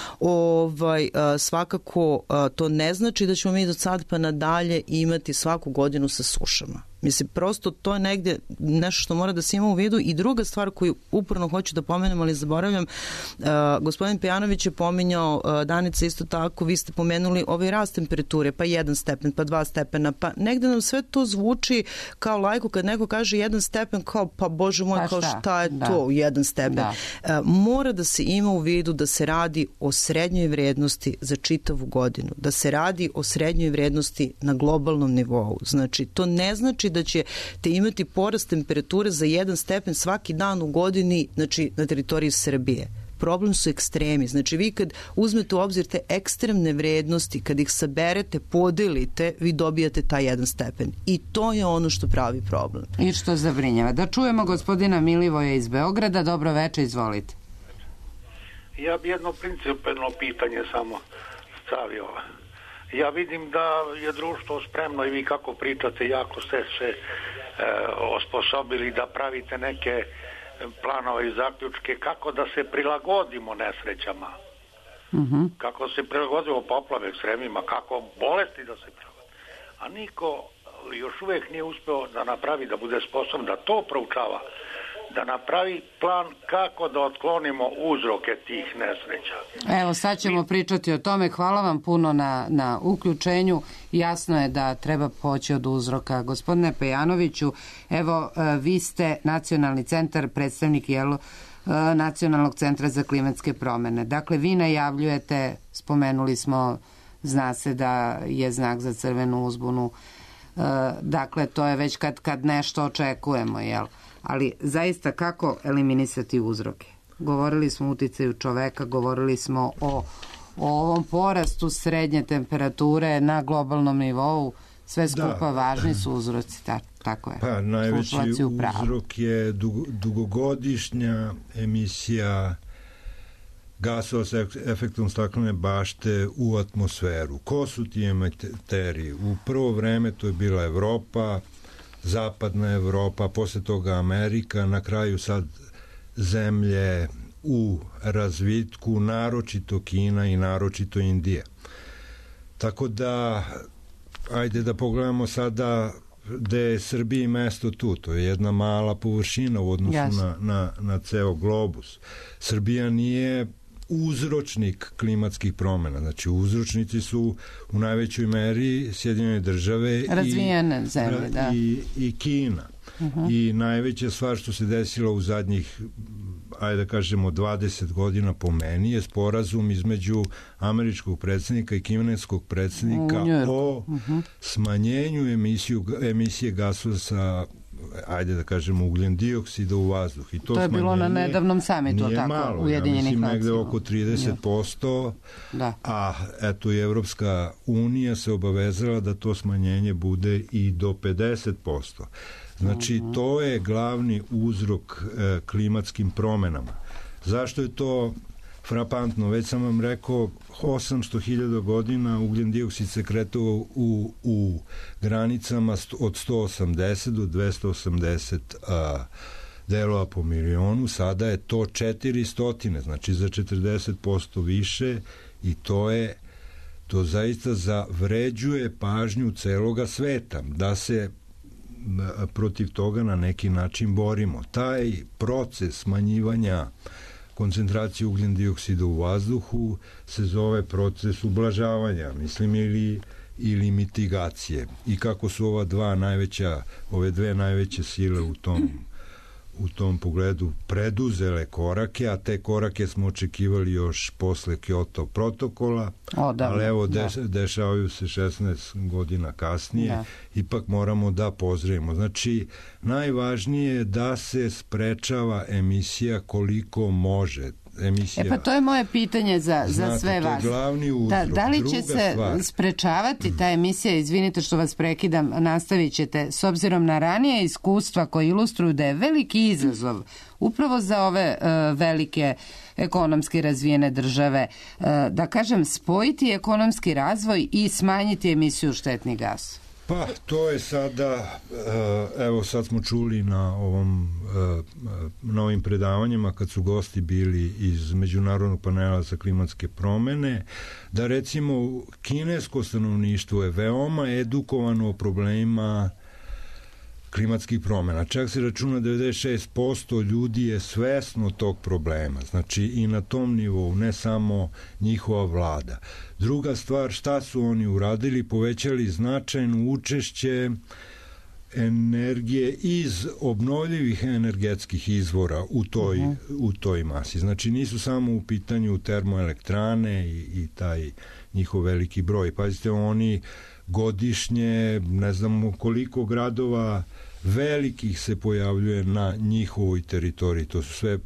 Svakako to ne znači da ćemo mi do sad pa nadalje imati svaku godinu sa sušama. Mislim, prosto to je negde nešto što mora da se ima u vidu. I druga stvar koju uporno hoću da pomenem, ali zaboravljam, gospodin Pejanović je pominjao, Danica isto tako, vi ste pomenuli ovaj rast temperature, pa 1 stepen, pa 2 stepena, pa negde nam sve to zvuči kao lajku kad neko kaže 1 stepen, kao pa bože moj, kao šta je to 1 stepen. Mora da se ima u vidu da se radi o srednjoj vrednosti za čitavu godinu, da se radi o srednjoj vrednosti na globalnom nivou. Znači, to ne znači da ćete imati porast temperature za 1 stepen svaki dan u godini, znači na teritoriji Srbije. Problem su ekstremi. Znači vi kad uzmete u obzir te ekstremne vrednosti, kad ih saberete, podelite, vi dobijate taj 1 stepen. I to je ono što pravi problem. I što zabrinjava. Da čujemo gospodina Milivoja iz Beograda. Dobro večer, izvolite. Ja bi jedno principijelno pitanje samo stavio. Ja vidim da je društvo spremno i vi kako pričate, jako ste se osposobili da pravite neke planove i zaključke kako da se prilagodimo nesrećama. Kako se prilagodimo poplave, ekstremima, kako bolesti da se prilagodimo. A niko još uvijek nije uspeo da napravi, da bude sposoban da to proučava, da napravi plan kako da otklonimo uzroke tih nesreća. Evo, sad ćemo pričati o tome. Hvala vam puno na uključenju. Jasno je da treba poći od uzroka. Gospodine Pejanoviću, evo, vi ste nacionalni centar, predstavnik Nacionalnog centra za klimatske promene. Dakle, vi najavljujete, spomenuli smo, zna se da je znak za crvenu uzbunu. Dakle, to je već kad nešto očekujemo, jel? Ali zaista kako eliminisati uzroke? Govorili smo o uticaju čoveka, govorili smo o ovom porastu srednje temperature na globalnom nivou, sve skupa važni su uzroci, tako je. Pa najveći uzrok je dugogodišnja emisija gasova s efektom staklene bašte u atmosferu. Ko su ti emiteri? U prvo vreme to je bila Evropa, zapadna Evropa, posle toga Amerika, na kraju sad zemlje u razvitku, naročito Kina i naročito Indija. Tako da, ajde da pogledamo sada gde je Srbiji mesto tu. To je jedna mala površina u odnosu na ceo globus. Srbija nije uzročnik klimatskih promjena. Znači, uzročnici su u najvećoj meri Sjedinjene države razvijene zemlje, i Kina. I najveća stvar što se desila u zadnjih, ajde da kažemo, 20 godina po meni je sporazum između američkog predsjednika i kineskog predsjednika o smanjenju emisije gasova sa, ajde da kažemo, ugljen dioksida u vazduh. I to je bilo na nedavnom samitu, tako, malo, Ujedinjenih nacija. Mislim, negde oko 30%, a eto i Evropska unija se obavezala da to smanjenje bude i do 50%. Znači, to je glavni uzrok klimatskim promenama. Zašto je to frapantno? Već sam vam rekao, 800.000 godina ugljen dioksid se kretao u granicama od 180 do 280 delova po milionu, sada je to 400, znači za 40% više, i to zaista zavređuje pažnju celoga sveta, da se protiv toga na neki način borimo. Taj proces smanjivanja koncentracije ugljen dioksida u vazduhu se zove proces ublažavanja, mislim, ili mitigacije. I kako su ove dve najveće sile u tom pogledu preduzele korake, a te korake smo očekivali još posle Kyoto protokola, ali evo dešavaju se 16 godina kasnije, ipak moramo da pozdravimo. Znači, najvažnije je da se sprečava emisija koliko može. Pa to je moje pitanje za sve vas. To je glavni uzrok. Da li će se sprečavati ta emisija, izvinite što vas prekidam, nastavit ćete, s obzirom na ranije iskustva koje ilustruju da je veliki izazov upravo za ove velike ekonomski razvijene države, da kažem, spojiti ekonomski razvoj i smanjiti emisiju štetnih gasa? Pa, to je sada, evo sad smo čuli na ovim predavanjima kad su gosti bili iz Međunarodnog panela za klimatske promene, da recimo kinesko stanovništvo je veoma edukovano o problemima klimatskih promjena. Čak se računa 96% ljudi je svesno tog problema. Znači i na tom nivou, ne samo njihova vlada. Druga stvar, šta su oni uradili? Povećali značajno učešće energije iz obnovljivih energetskih izvora u toj masi. Znači nisu samo u pitanju termoelektrane i taj njihov veliki broj. Pazite, oni godišnje, ne znam koliko gradova velikih se pojavljuje na njihovoj teritoriji. To su sve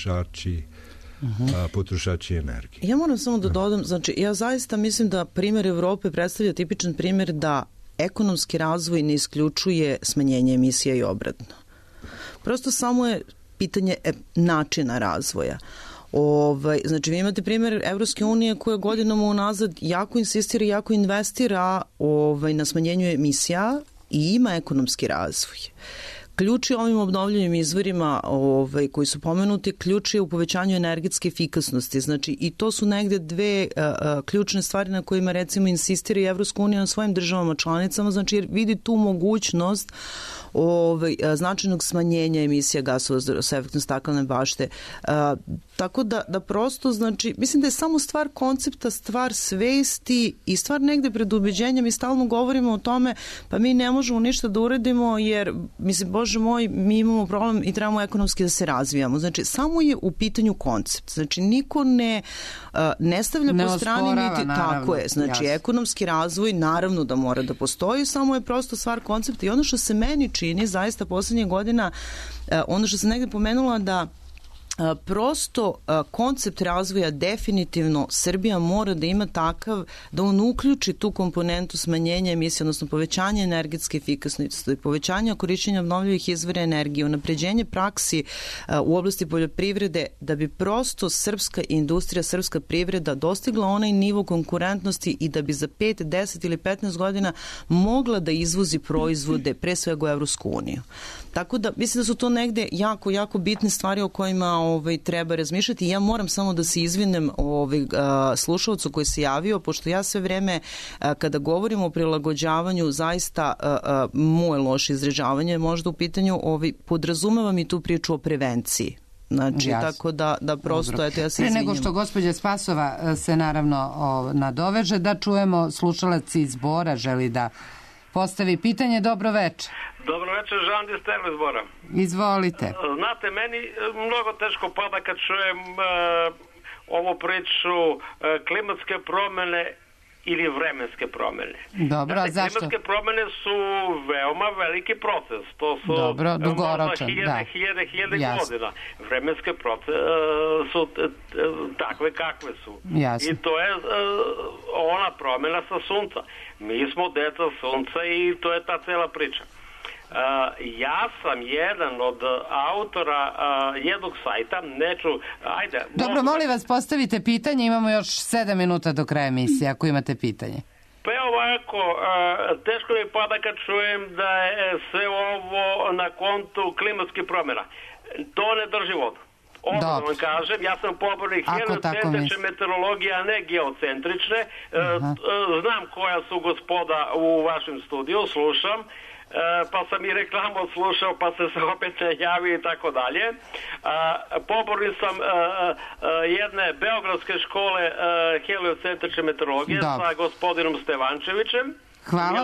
potrošači energije. Ja moram samo da dodam, znači ja zaista mislim da primjer Evrope predstavlja tipičan primjer da ekonomski razvoj ne isključuje smanjenje emisija i obratno. Prosto samo je pitanje načina razvoja. Znači vi imate primjer Evropske unije koja godinama unazad jako insistira i jako investira na smanjenju emisija i ima ekonomski razvoj. Ključ je ovim obnovljivim izvorima koji su pomenuti, ključ je u povećanju energetske efikasnosti. Znači, i to su negde dve ključne stvari na kojima recimo insistira i Evropska unija na svojim državama članicama, znači jer vidi tu mogućnost značajnog smanjenja emisija gasova sa efektom staklene bašte. Tako da prosto, znači, mislim da je samo stvar koncepta, stvar svesti i stvar negde pred ubeđenjem. Mi stalno govorimo o tome, pa mi ne možemo ništa da uradimo jer, mislim, Bože moj, mi imamo problem i trebamo ekonomski da se razvijamo. Znači, samo je u pitanju koncept. Znači, niko ne stavlja po strani niti... Tako je. Znači, ekonomski razvoj naravno da mora da postoji, samo je prosto stvar koncepta. I ono što se meni čini, zaista poslednjih godina, ono što sam negde pomenula da prosto koncept razvoja definitivno Srbija mora da ima takav da on uključi tu komponentu smanjenja emisije, odnosno povećanja energetske efikasnosti, povećanja korišćenja obnovljivih izvora energije, unapređenje praksi u oblasti poljoprivrede, da bi prosto srpska industrija, srpska privreda dostigla onaj nivo konkurentnosti i da bi za 5, 10 ili 15 godina mogla da izvozi proizvode, pre svega u Evropsku uniju. Tako da, mislim da su to negde jako, jako bitne stvari o kojima treba razmišljati. Ja moram samo da se izvinem slušalcu koji se javio, pošto ja sve vreme kada govorimo o prilagođavanju, zaista moje loše izražavanje možda u pitanju, podrazumevam i tu priču o prevenciji. Znači, tako da prosto, eto, ja se izvinjam. Pre nego što gospođa Spasova se naravno nadoveže, da čujemo slušalac iz Bora, želi da postavi pitanje. Dobro večer. Dobro večer, Žan Distel iz Bora. Izvolite. Znate, meni mnogo teško pada kad čujem ovu priču klimatske promene ili vremenske promene. Dobro, a zašto? Klimatske promene su veoma veliki proces. To su dugoročan, hiljade godina. Vremenske su takve kakve su. Jasno. I to je ona promena sa sunca. Mi smo deca sunca i to je ta cela priča. Ja sam jedan od autora jednog sajta, Dobro, molim vas, postavite pitanje, imamo još 7 minuta do kraja emisije, ako imate pitanje. Pa ovako, teško mi pada kad čujem da je sve ovo na kontu klimatskih promjena. To ne drži vodu. Ovo da vam kažem, ja sam pobornik heliocentrične meteorologije, a ne geocentrične. Znam koja su gospoda u vašem studiju, slušam. Pa sam i reklamu odslušao, pa se opet javio i tako dalje. Pobornik sam jedne beogradske škole heliocentrične meteorologije sa gospodinom Stevančevićem. Hvala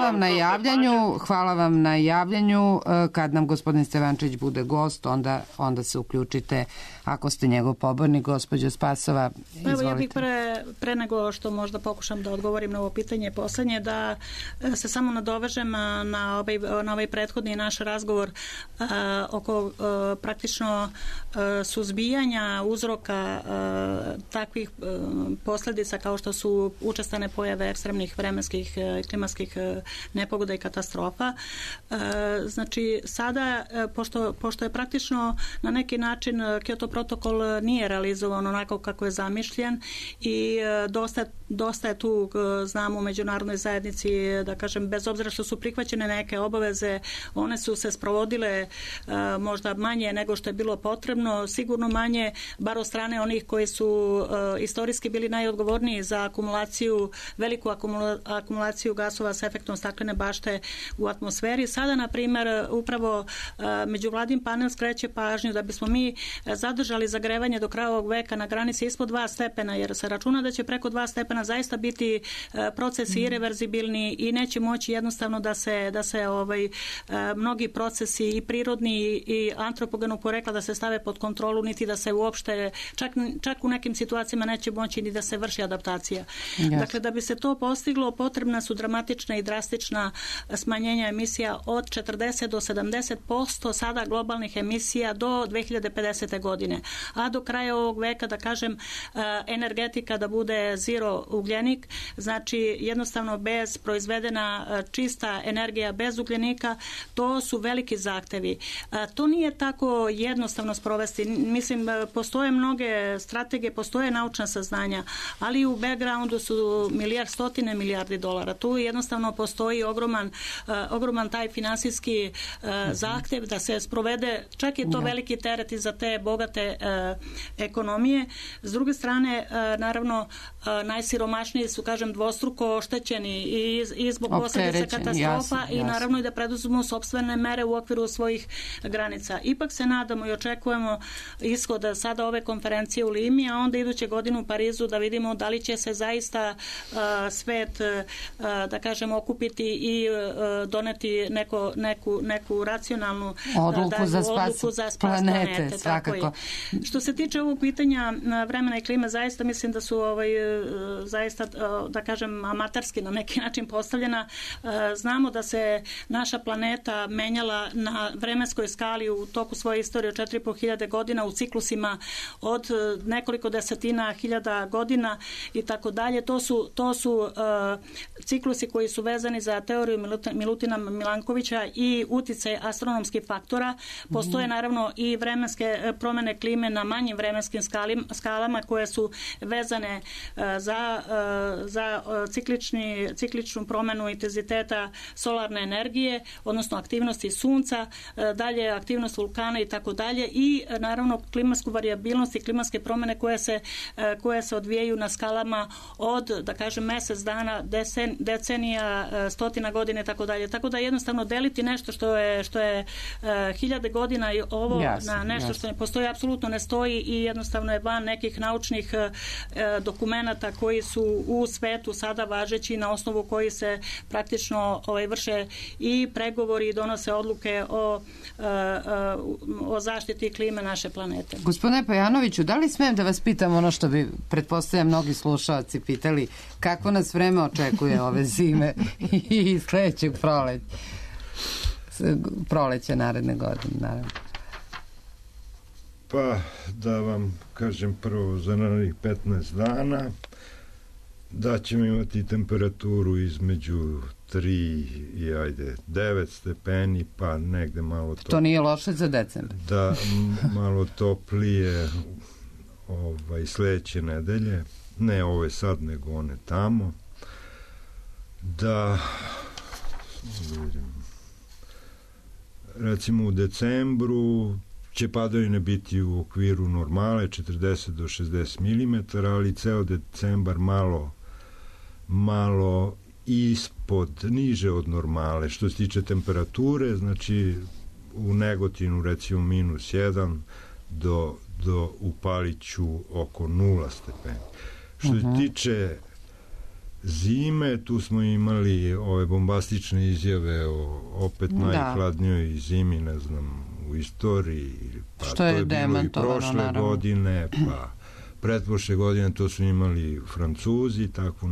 vam na javljanju. Kad nam gospodin Stevančević bude gost, onda se uključite ako ste njegov pobornik. Gospođo Spasova, izvolite. Evo, ja bih pre nego što možda pokušam da odgovorim na ovo pitanje poslednje, da se samo nadovežem na ovaj prethodni naš razgovor oko praktično suzbijanja uzroka takvih posledica kao što su učestane pojave ekstremnih vremenskih i klimatskih nepogoda i katastrofa. Znači, sada, pošto je praktično na neki način Kyoto protokol nije realizovan onako kako je zamišljen i dosta je tu, znam, u međunarodnoj zajednici, da kažem, bez obzira što su prihvaćene neke obaveze, one su se sprovodile možda manje nego što je bilo potrebno, sigurno manje, bar od strane onih koji su istorijski bili najodgovorniji za akumulaciju, veliku akumulaciju gasova sa efektom staklene bašte u atmosferi. Sada, na primjer, upravo međuvladin panel skreće pažnju da bismo mi zadržali zagrevanje do kraja ovog veka na granici ispod 2 stepena, jer se računa da će preko 2 stepena zaista biti procesi irreverzibilni i neće moći jednostavno da se mnogi procesi i prirodni i antropogenog porekla da se stave pod kontrolu, niti da se uopšte, čak u nekim situacijama neće moći ni da se vrši adaptacija. Yes. Dakle, da bi se to postiglo, potrebna su dramatična i drastična smanjenja emisija od 40 do 70% sada globalnih emisija do 2050. godine. A do kraja ovog veka, da kažem, energetika da bude zero ugljenik, znači jednostavno bez proizvedena čista energija bez ugljenika, to su veliki zahtevi. To nije tako jednostavno sprovesti. Mislim, postoje mnoge strategije, postoje naučna saznanja, ali u backgroundu su stotine milijardi dolara. Tu jednostavno jednostavno postoji ogroman taj finansijski zahtev da se sprovede, čak je to veliki teret i za te bogate ekonomije. S druge strane, naravno, najsiromašniji su, kažem, dvostruko oštećeni i zbog posledica katastrofa i naravno i da preduzmu sopstvene mere u okviru svojih granica. Ipak se nadamo i očekujemo ishod sada ove konferencije u Limi, a onda iduće godine u Parizu da vidimo da li će se zaista svet, da kažem, okupiti i doneti neku racionalnu odluku za spas planete. Svakako. Što se tiče ovog pitanja vremena i klime, zaista mislim da su zaista, da kažem, amaterski na neki način postavljena. Znamo da se naša planeta menjala na vremenskoj skali u toku svoje istorije od 4.500 godina u ciklusima od nekoliko desetina hiljada godina i tako dalje. To su ciklusi koji su vezani za teoriju Milutina Milankovića i uticaj astronomskih faktora. Postoje naravno i vremenske promene klime na manjim vremenskim skalama koje su vezane za cikličnu promenu intenziteta solarne energije, odnosno aktivnosti sunca, dalje aktivnost vulkana i tako dalje i naravno klimatsku variabilnost i klimatske promene koje se odvijaju na skalama od, da kažem, mjesec dana, decenija, stotina godina i tako dalje. Tako da jednostavno deliti nešto što je hiljade godina i ovo na nešto što ne postoji, apsolutno ne stoji i jednostavno je van nekih naučnih dokumenata koji su u svetu sada važeći, na osnovu koji se praktično vrše i pregovori i donose odluke o zaštiti klime naše planete. Gospodine Pejanoviću, da li smijem da vas pitam ono što bi, pretpostavljam, mnogi slušalci pitali, kako nas vreme očekuje ove zime i sledećeg proleća naredne godine, naravno? Pa, da vam kažem prvo, za narednih 15 dana da ćemo imati temperaturu između 3 i 9 stepeni, pa negde malo to nije loše za decembar. Da, malo toplije sledeće nedelje, ne ove sad, nego one tamo. Da recimo u decembru će padavine biti u okviru normale 40 do 60 mm, ali ceo decembar malo ispod, niže od normale. Što se tiče temperature, znači u Negotinu recimo -1 do u Paliću oko 0 stepeni. Što se tiče zime, tu smo imali ove bombastične izjave o opet najhladnijoj zimi, ne znam, u istoriji, pa što je bilo i prošle godine, pa pretprošle godine, to su imali Francuzi, takvu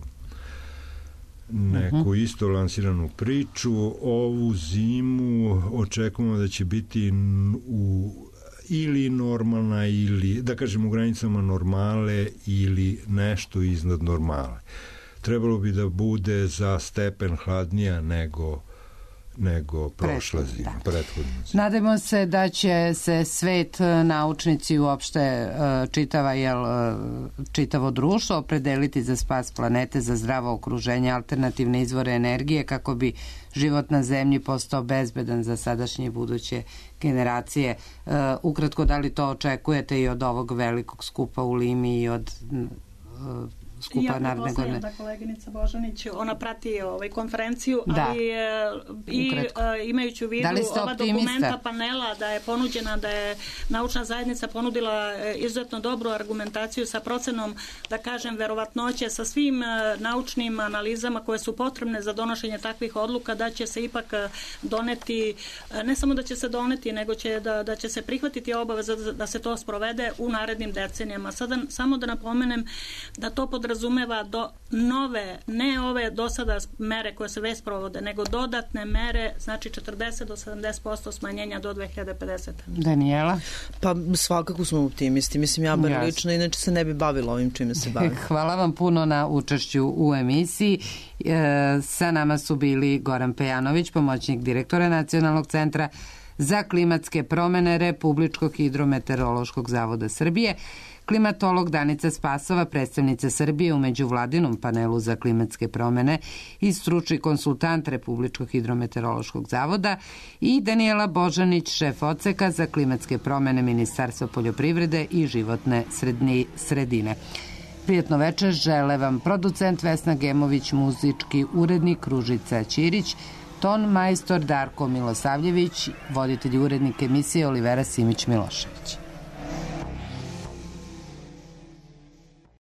neku isto lansiranu priču. Ovu zimu očekujemo da će biti ili normalna, ili, da kažem, u granicama normale ili nešto iznad normale. Trebalo bi da bude za stepen hladnija nego prošla zima, prethodna zima. Nadamo se da će se svet, naučnici, uopšte čitavo društvo opredeliti za spas planete, za zdravo okruženje, alternativne izvore energije, kako bi život na zemlji postao bezbedan za sadašnje i buduće generacije. Ukratko, da li to očekujete i od ovog velikog skupa u Limi i od skupa naredne godine? Ja pretpostavljam da koleginica Božanić, ona prati konferenciju, ali imajući u vidu ova dokumenta panela da je ponuđena, da je naučna zajednica ponudila izuzetno dobru argumentaciju sa procenom, da kažem, verovatnoće, sa svim naučnim analizama koje su potrebne za donošenje takvih odluka, da će se ipak doneti, ne samo da će se doneti, nego da će se prihvatiti obaveza da se to sprovede u narednim decenijama. Sada samo da napomenem da to podrazumeva nove, ne ove do sada mere koje se već provode, nego dodatne mere, znači 40 do 70% smanjenja do 2050. Daniela? Pa svakako smo optimisti. Mislim, ja bar lično, inače se ne bi bavila ovim čime se bavim. Hvala vam puno na učešću u emisiji. Sa nama su bili Goran Pejanović, pomoćnik direktora Nacionalnog centra za klimatske promene Republičkog hidrometeorološkog zavoda Srbije, klimatolog Danica Spasova, predstavnica Srbije u međuvladinom panelu za klimatske promene i stručni konsultant Republičkog hidrometeorološkog zavoda, i Danijela Božanić, šef odseka za klimatske promene Ministarstva poljoprivrede i životne sredine. Prijetno večer žele vam producent Vesna Gemović, muzički urednik Ružica Ćirić, ton majstor Darko Milosavljević, voditelj i urednik emisije Olivera Simić Milošević.